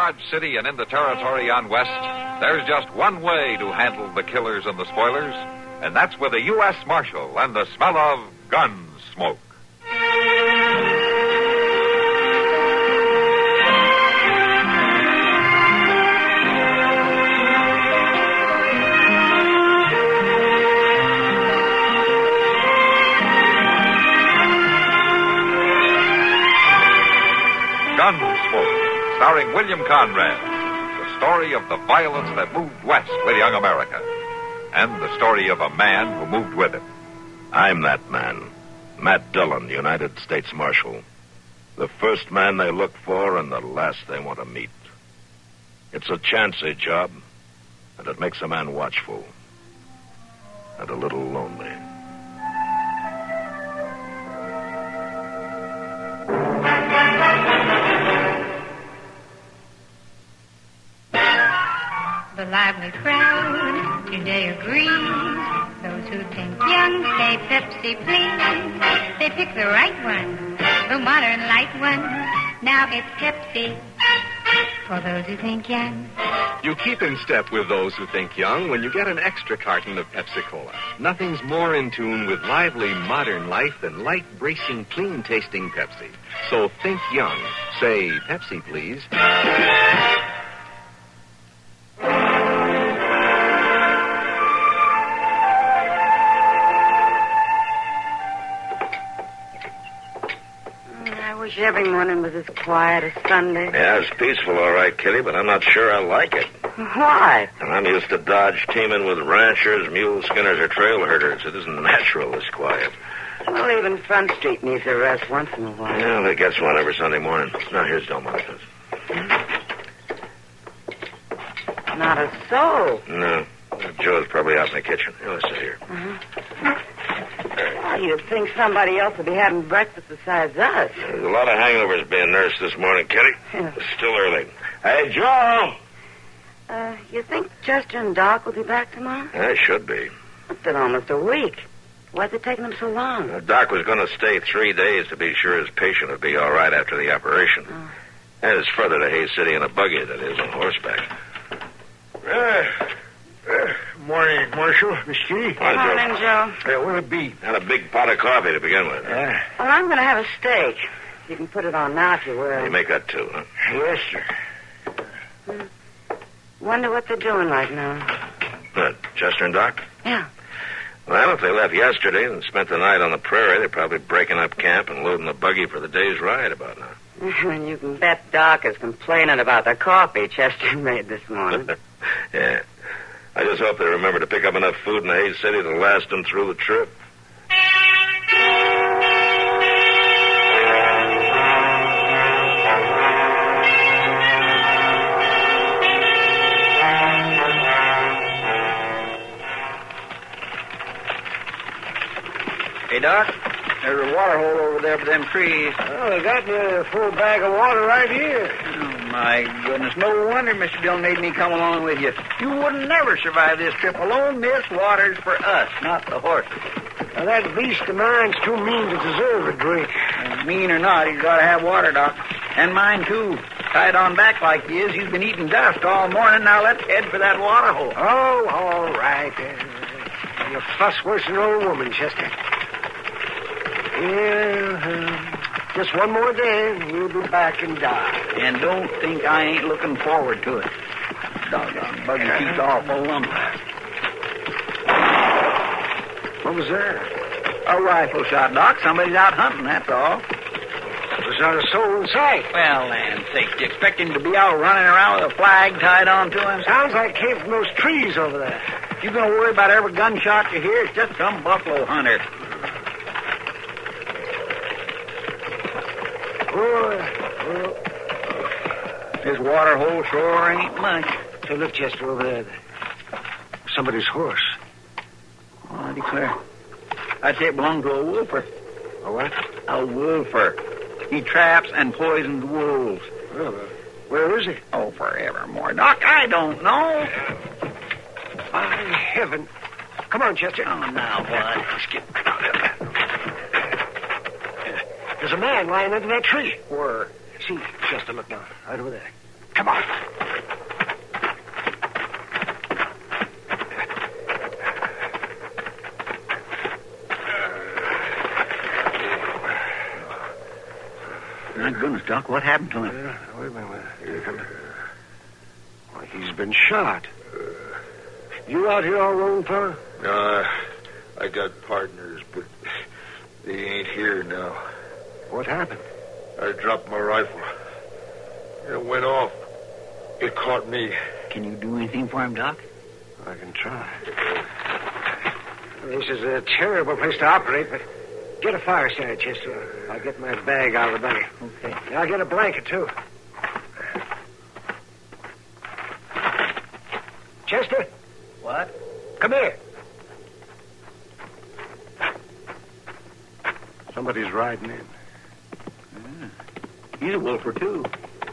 Dodge City and in the territory on West, there's just one way to handle the killers and the spoilers, and that's with a U.S. Marshal and the smell of gun smoke. Gunsmoke, starring William Conrad. The story of the violence that moved west with young America. And the story of a man who moved with it. I'm that man. Matt Dillon, United States Marshal. The first man they look for and the last they want to meet. It's a chancy job, and it makes a man watchful. And a little lonely. The lively crowd today agrees. Those who think young say Pepsi, please. They pick the right one, the modern light one. Now it's Pepsi for those who think young. You keep in step with those who think young when you get an extra carton of Pepsi-Cola. Nothing's more in tune with lively, modern life than light, bracing, clean-tasting Pepsi. So think young. Say Pepsi, please. I wish every morning was as quiet as Sunday. Yeah, it's peaceful, all right, Kitty, but I'm not sure I like it. Why? I'm used to Dodge teaming with ranchers, mule skinners, or trail herders. It isn't natural, this quiet. Well, even Front Street needs a rest once in a while. Yeah, they gets one every Sunday morning. Now, here's Delmarcus. Not a soul. No. Joe's probably out in the kitchen. Here, let's sit here. Well, you'd think somebody else would be having breakfast besides us. There's a lot of hangovers being nursed this morning, Kitty. Yeah. It's still early. Hey, Joe! You think Chester and Doc will be back tomorrow? Yeah, should be. It's been almost a week. Why's it taking them so long? Doc was going to stay 3 days to be sure his patient would be all right after the operation. And it's further to Hayes City in a buggy than it is on horseback. Morning, Marshal. Miss Kitty. Morning, Joe. Hey, what'll it be? Had a big pot of coffee to begin with. Well, I'm going to have a steak. You can put it on now if you will. You make that too, huh? Yes, sir. Wonder what they're doing right now. What, Chester and Doc? Yeah. Well, if they left yesterday and spent the night on the prairie, they're probably breaking up camp and loading the buggy for the day's ride about now. And you can bet Doc is complaining about the coffee Chester made this morning. Yeah. I just hope they remember to pick up enough food in the Hayes City to last them through the trip. Hey, Doc, there's a water hole over there by them trees. Well, they got me a full bag of water right here. Oh, my goodness. No wonder Mr. Dillon made me come along with you. You wouldn't never survive this trip alone. This water's for us, not the horses. Now, that beast of mine's too mean to deserve a drink. And mean or not, he's got to have water, Doc. And mine, too. Tied on back like he is, he's been eating dust all morning. Now let's head for that water hole. Oh, all right. You fuss worse than an old woman, Chester. Yeah, just one more day, and we'll be back in Dodge. And don't think I ain't looking forward to it. Doggone buggy keeps awful lumpy. What was that? A rifle shot, Doc. Somebody's out hunting, that's all. There's not a soul in sight. Well, land's sakes, do you expect him to be out running around with a flag tied on to him? Sounds like it came from those trees over there. You gonna worry about every gunshot you hear? It's just some buffalo hunter. This water hole sure ain't much. Hey, look, Chester, over there. Somebody's horse. Oh, I declare. I'd say it belonged to a wolfer. A what? A wolfer. He traps and poisons wolves. Well, where is he? Oh, forevermore. Doc, I don't know. By heaven. Come on, Chester. Oh, now what? Let's get out of there. There's a man lying under that tree. Where? See, Chester, look now. Right over there. Come on. goodness, Doc, what happened to him? Wait a minute. Well, he's been shot. You out here all alone, fella? No, I got partners, but they ain't here now. What happened? I dropped my rifle. It went off. It caught me. Can you do anything for him, Doc? I can try. This is a terrible place to operate, but get a fireside, Chester. I'll get my bag out of the buggy. Okay. And I'll get a blanket, too. Chester? What? Come here. Somebody's riding in. He's a wolfer, too.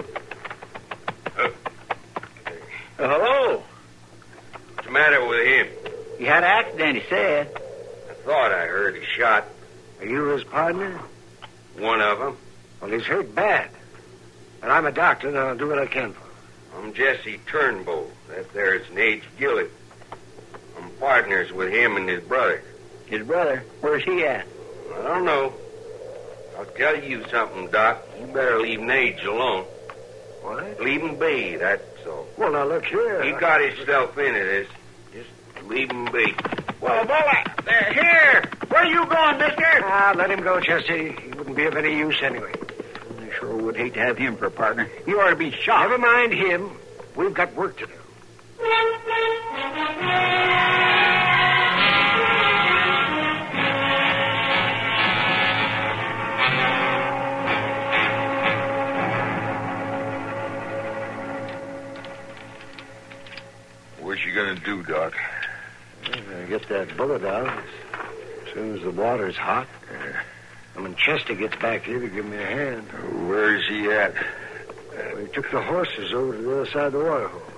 Hello. What's the matter with him? He had an accident, he said. I thought I heard he shot Are you his partner? one of them. Well, he's hurt bad. But I'm a doctor, and I'll do what I can for him. I'm Jesse Turnbull. That there's Nate Gillett. I'm partners with him and his brother. His brother? Where's he at? I don't know. I'll tell you something, Doc. You better leave Nate alone. What? Leave him be, that's all. Well, now, look here. He got himself into this. Just leave him be. Well, Bullet, they're here. Where are you going, mister? Let him go, Chester. He wouldn't be of any use anyway. I sure would hate to have him for a partner. He ought to be shot. Never mind him. We've got work to do. What's you gonna do, Doc? Get that bullet out as soon as the water's hot. And when Chester gets back here to give me a hand. Where's he at? We took the horses over to the other side of the water hole.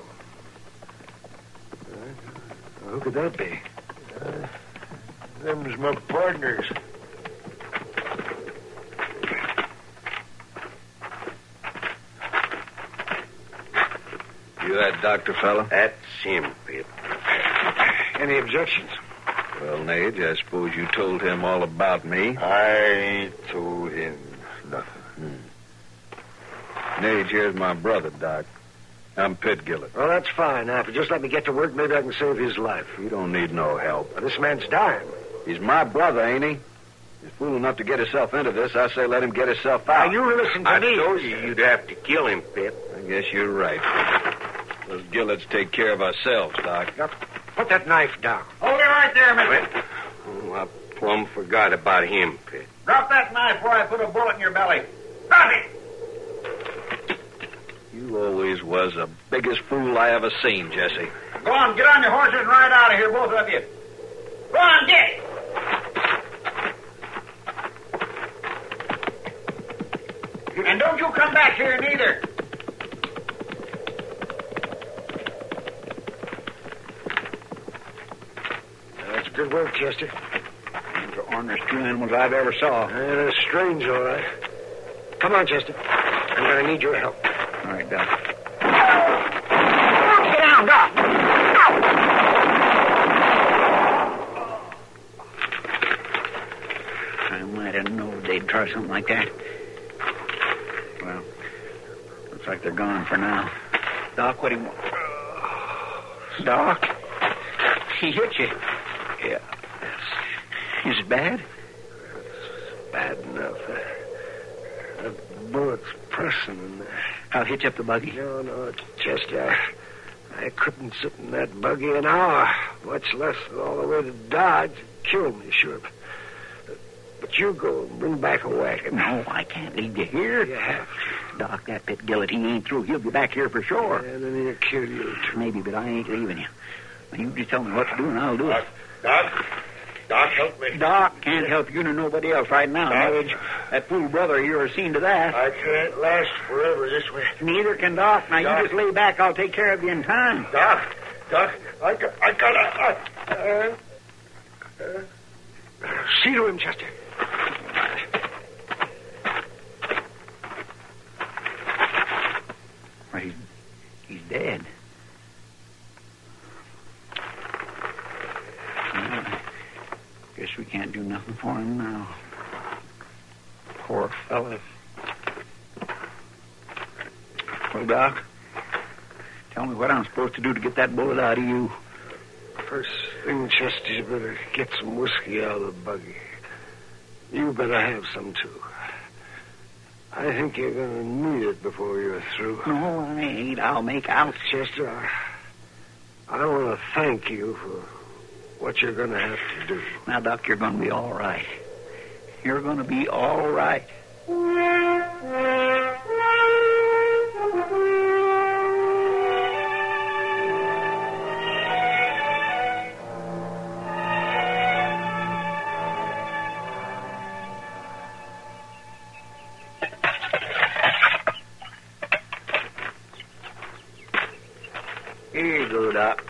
Who could that be? Them's my partners. You that doctor fella? That's him, Pip. Any objections? Well, Nage, I suppose you told him all about me. I ain't told him nothing. Nage, here's my brother, Doc. I'm Pitt Gillett. Well, that's fine. Now, if you just let me get to work, maybe I can save his life. You don't need no help. Now, this man's dying. He's my brother, ain't he? He's fool enough to get himself into this. I say let him get himself out. Now, you listen to I me. told you you'd have to kill him, Pip. I guess you're right. Those Gillets take care of ourselves, Doc. Now, put that knife down. Hold it right there, mister. Oh, I plumb forgot about him, Pip. Drop that knife before I put a bullet in your belly. Drop it! You always was the biggest fool I ever seen, Jesse. Go on, get on your horses and ride out of here, both of you. Go on, get! And don't you come back here neither. That's good work, Chester. Those are ornest two animals I've ever saw. They're strange, all right. Come on, Chester. I'm going to need your help. All right, Doc. Get down, Doc. I might have known they'd try something like that. Well, looks like they're gone for now. Doc, what do you want? Doc? He hit you. Yeah. Is it bad? It's bad enough. That bullet's pressing in there. I'll hitch up the buggy. No, Chester. I couldn't sit in that buggy an hour, much less all the way to Dodge. It'd kill me, sure. But you go and bring back a wagon. No, I can't leave you here. You have to. Doc, that Pitt Gillett, he ain't through. He'll be back here for sure. And then he'll kill you, too. Maybe, but I ain't leaving you. Now, you just tell me what to do, and I'll do it. Doc, help me. Doc can't help you nor nobody else right now, Nage. That fool brother of yours seen to that. I can't last forever this way. Neither can Doc. Now, Doc. you just lay back. I'll take care of you in time. Doc, I gotta... See to him, Chester. Well, he's dead. Well, guess we can't do nothing for him now. Poor fella. Well, Doc, tell me what I'm supposed to do to get that bullet out of you. First thing, Chester, you better get some whiskey out of the buggy. You better have some, too. I think you're going to need it before you're through. No, I ain't. I'll make out. Chester, I want to thank you for what you're going to have to do. Now, Doc, you're going to be all right. You're going to be all right. Here you go, Doc.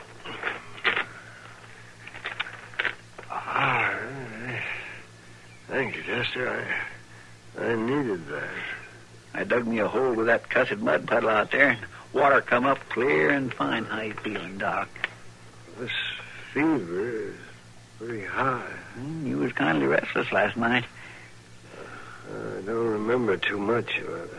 Thank you, Chester. I needed that. I dug me a hole with that cussed mud puddle out there, and water come up clear and fine. How you feeling, Doc? This fever is pretty high. You was kindly restless last night. I don't remember too much about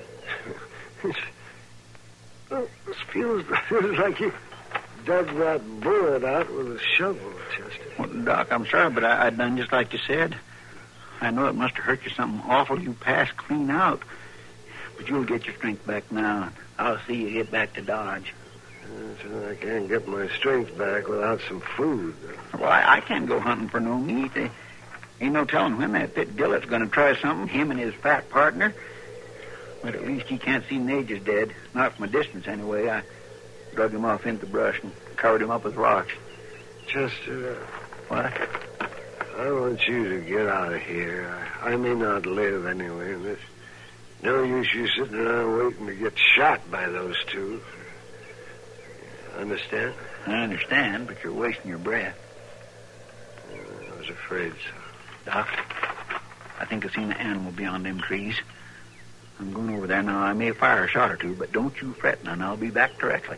that. This feels like you dug that bullet out with a shovel, Chester. Well, Doc, I'm sorry, but I done just like you said. I know it must have hurt you something awful. You passed clean out. But you'll get your strength back now. And I'll see you get back to Dodge. I can't get my strength back without some food. Well, I can't go hunting for no meat. Ain't no telling when that Pitt Gillett's going to try something, him and his fat partner. But at least he can't see Nage is dead. Not from a distance, anyway. I drug him off into the brush and covered him up with rocks. Chester, What? I want you to get out of here. I may not live anyway, and there's no use you sitting around waiting to get shot by those two. Understand? I understand, but you're wasting your breath. I was afraid so. Doc, I think I seen an animal beyond them trees. I'm going over there now. I may fire a shot or two, but don't you fret none. I'll be back directly.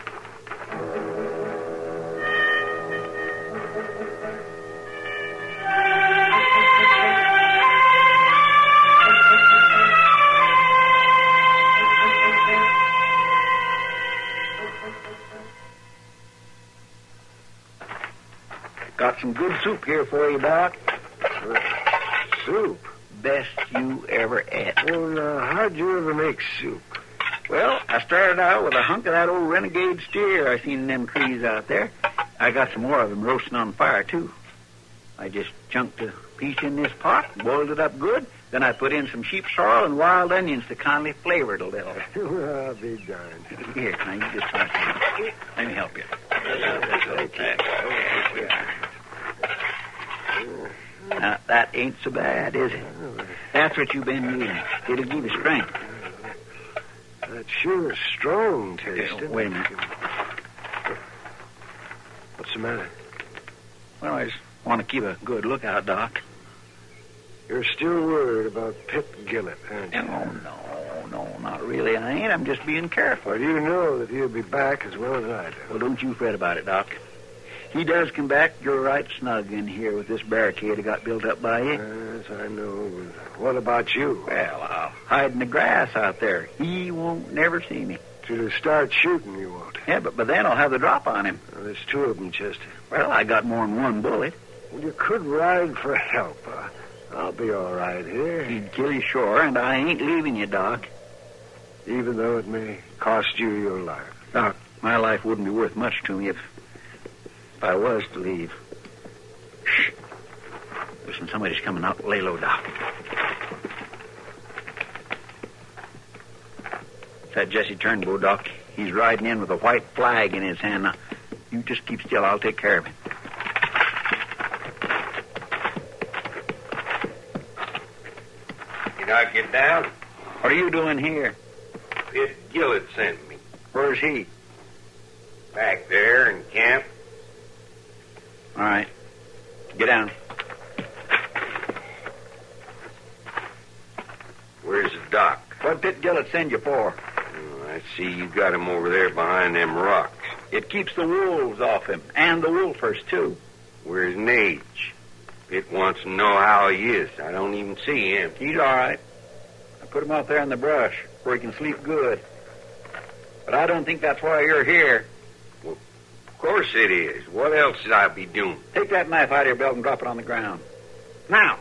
Got some good soup here for you, Doc. Soup? Best you ever ate. Well, how'd you ever make soup? Well, I started out with a hunk of that old renegade steer I seen in them trees out there. I got some more of them roasting on fire, too. I just chunked a piece in this pot, boiled it up good, then I put in some sheep sorrel and wild onions to kindly flavor it a little. Well, I'll be darned. Here, now you just try some. Let me help you. Now, that ain't so bad, is it? That's what you've been needing. It'll give you strength. That's sure strong tasting. Wait a minute. What's the matter? Well, I just want to keep a good lookout, Doc. You're still worried about Pitt Gillett, aren't you? No, not really. I ain't. I'm just being careful. Well, you know that he'll be back as well as I do. Well, don't you fret about it, Doc. He does come back, you're right snug in here with this barricade I got built up by you. Yes, I know. But what about you? Well, I'll hide in the grass out there. He won't never see me. To start shooting, you won't. Yeah, but then I'll have the drop on him. Well, there's two of them, Chester. Well, I got more than one bullet. Well, you could ride for help. I'll be all right here. He'd kill you sure, and I ain't leaving you, Doc. Even though it may cost you your life. Doc, my life wouldn't be worth much to me if I was to leave. Shh. Listen, somebody's coming out. Lay low, Doc. It's that Jesse Turnbow, Doc. He's riding in with a white flag in his hand. Now, you just keep still. I'll take care of him. Did I get down? What are you doing here? Pitt Gillett sent me. Where's he? Back there in camp. All right. Get down. Where's the doc? What'd Pitt Gillett send you for? Oh, I see you got him over there behind them rocks. It keeps the wolves off him, and the wolfers, too. Where's Nage? Pitt wants to know how he is. I don't even see him. He's all right. I put him out there in the brush where he can sleep good. But I don't think that's why you're here. Well, of course it is. What else should I be doing? Take that knife out of your belt and drop it on the ground. Now.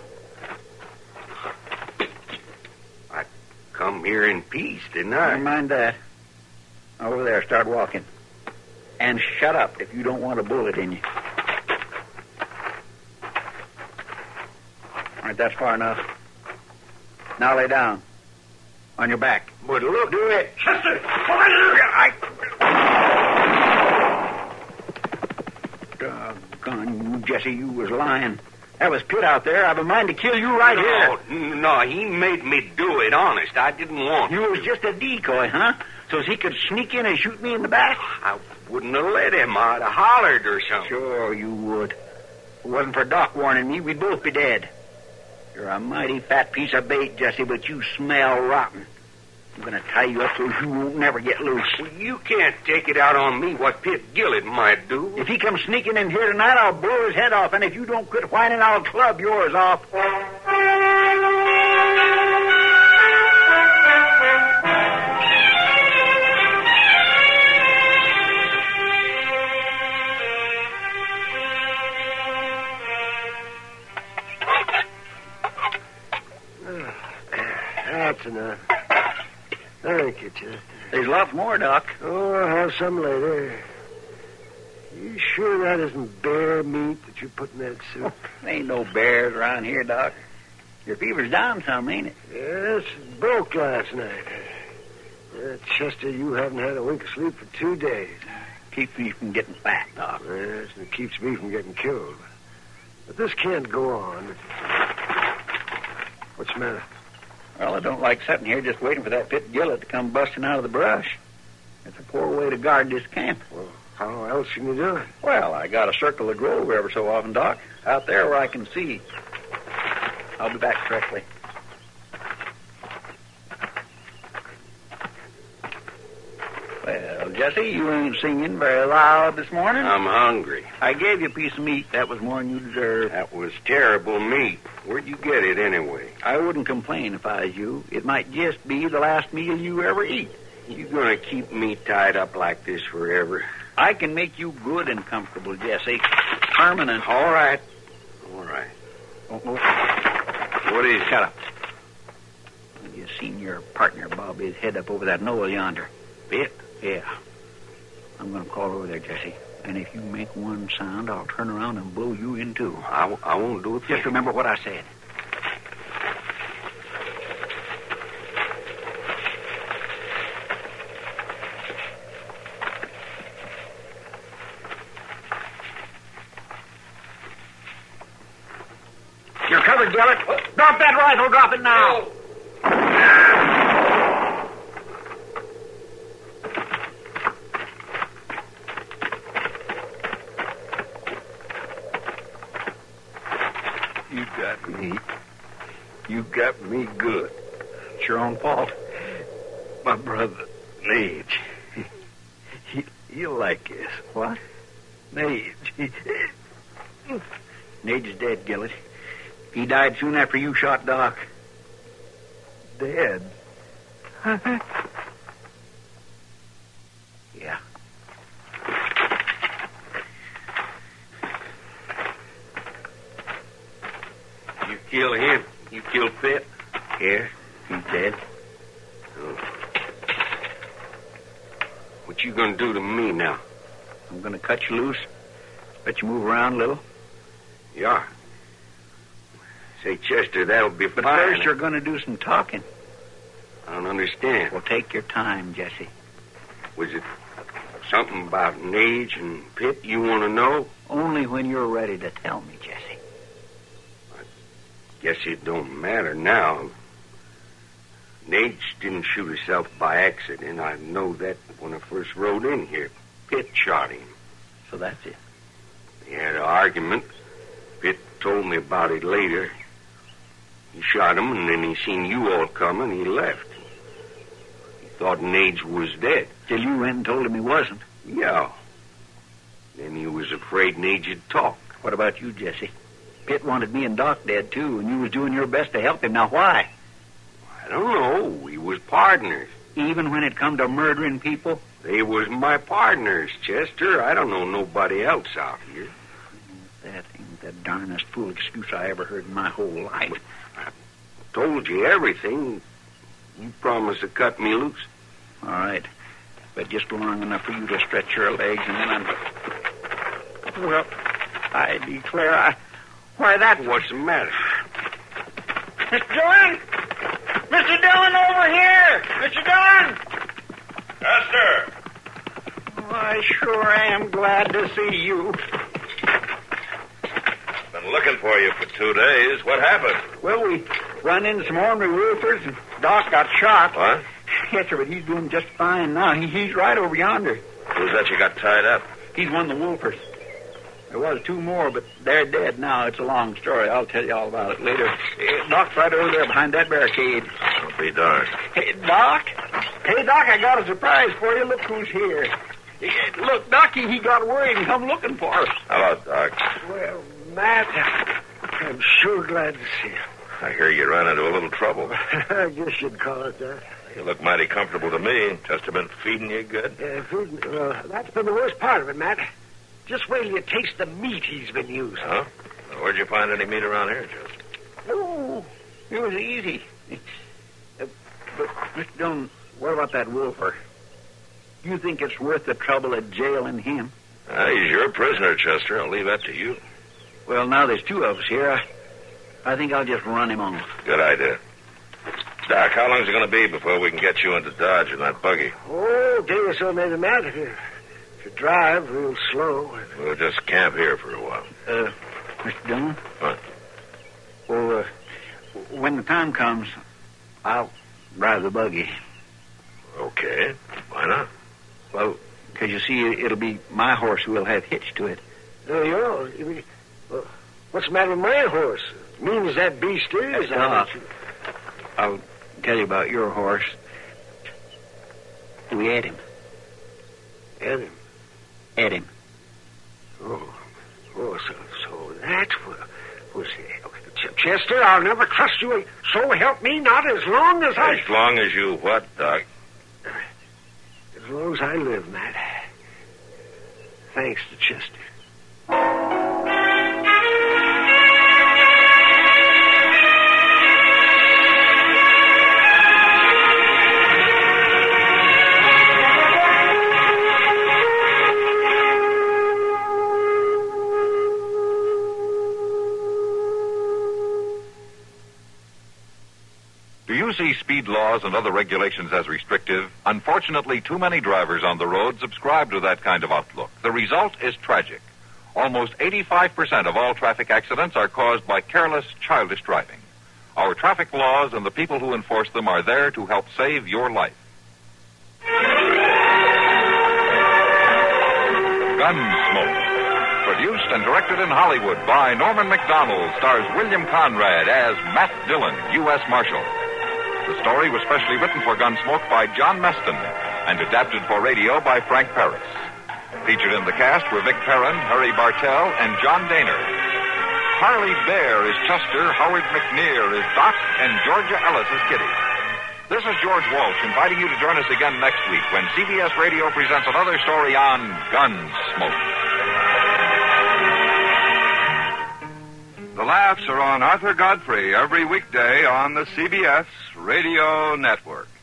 I come here in peace, didn't I? Never mind that. Over there, start walking. And shut up if you don't want a bullet in you. All right, that's far enough. Now lay down. On your back. But look, do it. Chester! Doggone you, Jesse, you was lying. That was Pitt out there. I've a mind to kill you right here. No, he made me do it, honest. I didn't want You was just a decoy, huh? So he could sneak in and shoot me in the back? I wouldn't have let him. I'd have hollered or something. Sure you would. If it wasn't for Doc warning me, we'd both be dead. You're a mighty fat piece of bait, Jesse, but you smell rotten. I'm going to tie you up so you won't never get loose. Well, you can't take it out on me what Pitt Gillett might do. If he comes sneaking in here tonight, I'll blow his head off, and if you don't quit whining, I'll club yours off. That's enough. Thank you, Chester. There's lots more, Doc. Oh, I'll have some later. You sure that isn't bear meat that you put in that soup? There ain't no bears around here, Doc. Your fever's down some, ain't it? Yes, it broke last night. Chester, you haven't had a wink of sleep for 2 days. Keeps me from getting fat, Doc. Yes, and it keeps me from getting killed. But this can't go on. What's the matter? Well, I don't like sitting here just waiting for that Pitt Gillett to come busting out of the brush. It's a poor way to guard this camp. Well, how else can you do it? Well, I got to circle the grove every so often, Doc. Out there where I can see. I'll be back directly. Well, Jesse, you ain't singing very loud this morning. I'm hungry. I gave you a piece of meat. That was more than you deserved. That was terrible meat. Where'd you get it anyway? I wouldn't complain if I was you. It might just be the last meal you ever eat. You gonna keep me tied up like this forever? I can make you good and comfortable, Jesse. Permanent. All right. All right. Oh. What is it? Shut up. You seen your partner bob his head up over that knoll yonder? Pitt? Yeah. I'm going to call over there, Jesse. And if you make one sound, I'll turn around and blow you in two. I won't do it. Just remember what I said. You're covered, Gillett. Drop that rifle. Drop it now. No. You got me good. It's your own fault. My brother, Nage. He'll like this. What? Nage. Nage is dead, Gillett. He died soon after you shot Doc. Dead? Yeah. You kill him. You kill Pitt. Yeah, he's dead. Oh. What you gonna do to me now? I'm going to cut you loose. Let you move around a little. You are. Say, Chester, that'll be But fine. first you're going to do some talking. I don't understand. Well, take your time, Jesse. Was it something about Nage and Pitt you want to know? Only when you're ready to tell me, Jesse. Guess it don't matter now. Nage didn't shoot himself by accident. I know that when I first rode in here. Pitt shot him. So that's it. They had an argument. Pitt told me about it later. He shot him, and then he seen you all coming, he left. He thought Nage was dead. Till you went and told him he wasn't. Yeah. Then he was afraid Nage'd talk. What about you, Jesse? Pitt wanted me and Doc dead, too, and you was doing your best to help him. Now, why? I don't know. We was partners. Even when it come to murdering people? They was my partners, Chester. I don't know nobody else out here. That ain't the darnest fool excuse I ever heard in my whole life. I told you everything. You promised to cut me loose. All right. But just long enough for you to stretch your legs, and then I'm... Well, I declare Why, that's... What's the matter? Mr. Dillon! Mr. Dillon, over here! Mr. Dillon! Chester! Oh, I sure am glad to see you. Been looking for you for 2 days. What happened? Well, we run into some ornery roofers, and Doc got shot. What? Yes, sir, but he's doing just fine now. He's right over yonder. Who's that you got tied up? He's one of the wolfers. There was 2 more, but they're dead now. It's a long story. I'll tell you all about it later. Doc's right over there behind that barricade. I'll be darned. Hey, Doc? Hey, Doc, I got a surprise for you. Look who's here. Look, Doc, he got worried and come looking for us. Hello, Doc. Well, Matt, I'm sure glad to see you. I hear you ran into a little trouble. I guess you'd call it that. You look mighty comfortable to me. Chester been feeding you good? Food, that's been the worst part of it, Matt. Just wait till you taste the meat he's been using. Huh? Well, where'd you find any meat around here, Chester? Oh, it was easy. But, Mr. Dillon, what about that wolfer? You think it's worth the trouble of jailing him? He's your prisoner, Chester. I'll leave that to you. Well, now there's 2 of us here. I think I'll just run him off. Good idea. Doc, how long's it going to be before we can get you into Dodge in that buggy? Oh, a day or so, maybe, Matt. If you drive real slow. We'll just camp here for a while. Mr. Dillon? What? Well, when the time comes, I'll drive the buggy. Okay. Why not? Well, because you see, it'll be my horse who will have hitched to it. Your own? What's the matter with my horse? Mean as that beast is. I'll tell you about your horse. We had him. Had him? Had him. So that's what was it. Chester, I'll never trust you. So help me, not as long as I... As long as you what, Doc? As long as I live, Matt. Thanks to Chester. Do you see speed laws and other regulations as restrictive? Unfortunately, too many drivers on the road subscribe to that kind of outlook. The result is tragic. Almost 85% of all traffic accidents are caused by careless, childish driving. Our traffic laws and the people who enforce them are there to help save your life. Gunsmoke. Produced and directed in Hollywood by Norman Macdonald, stars William Conrad as Matt Dillon, U.S. Marshal. The story was specially written for Gunsmoke by John Meston and adapted for radio by Frank Paris. Featured in the cast were Vic Perrin, Harry Bartell, and John Daner. Harley Bear is Chester, Howard McNear is Doc, and Georgia Ellis is Kitty. This is George Walsh inviting you to join us again next week when CBS Radio presents another story on Gunsmoke. The Laughs are on Arthur Godfrey every weekday on the CBS Radio Network.